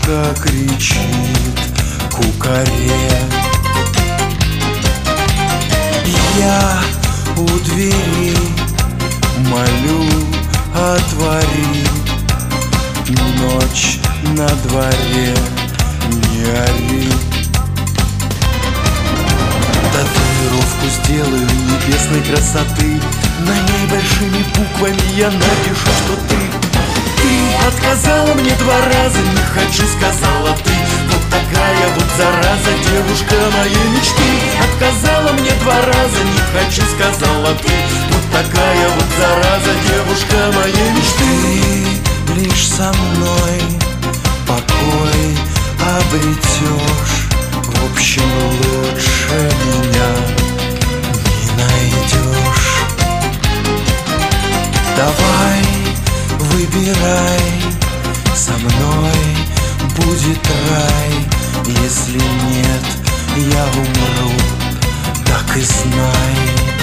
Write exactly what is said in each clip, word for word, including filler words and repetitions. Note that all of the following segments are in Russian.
девушка кричит кукаре. Я у двери молю, отвори, ночь на дворе, не ори. Татуировку сделаю небесной красоты, на ней большими буквами я напишу, что ты Ты отказала мне два раза, не хочу, сказала ты. Вот такая вот зараза, девушка моей мечты. Отказала мне два раза, не хочу, сказала ты. Вот такая вот зараза, девушка моей мечты. Ты лишь со мной покой обретешь. В общем, лучше меня не найдешь. Давай, выбирай, со мной будет рай. Если нет, я умру, так и знай.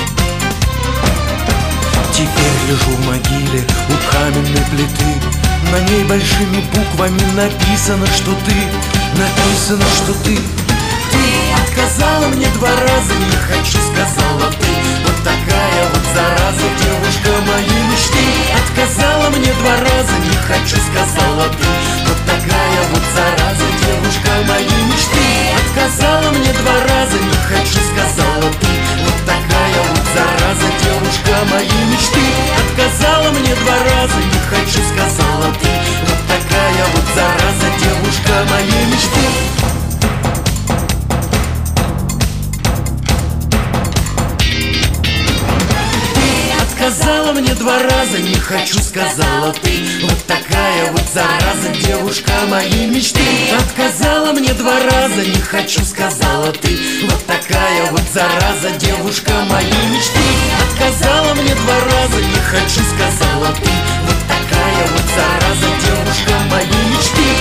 Теперь лежу в могиле у каменной плиты. На ней большими буквами написано, что ты. Написано, что ты Ты отказала мне два раза, не хочу, сказала ты. Вот такая вот зараза, девушка моей мечты. Отказала мне два раза, не хочу, сказала ты. Вот такая вот зараза, девушка моей мечты. Отказала мне два раза, не хочу, сказала ты. Вот такая вот зараза, девушка моей мечты. Отказала мне два раза, не хочу, сказала ты. Вот такая вот зараза, девушка моей мечты. Отказала мне два раза, не хочу, сказала ты. Вот такая вот зараза, девушка моей мечты. Отказала мне два раза, не хочу, сказала ты. Вот такая вот зараза, девушка моей мечты. Отказала мне два раза, не хочу, сказала ты. Вот такая вот зараза, девушка моей мечты.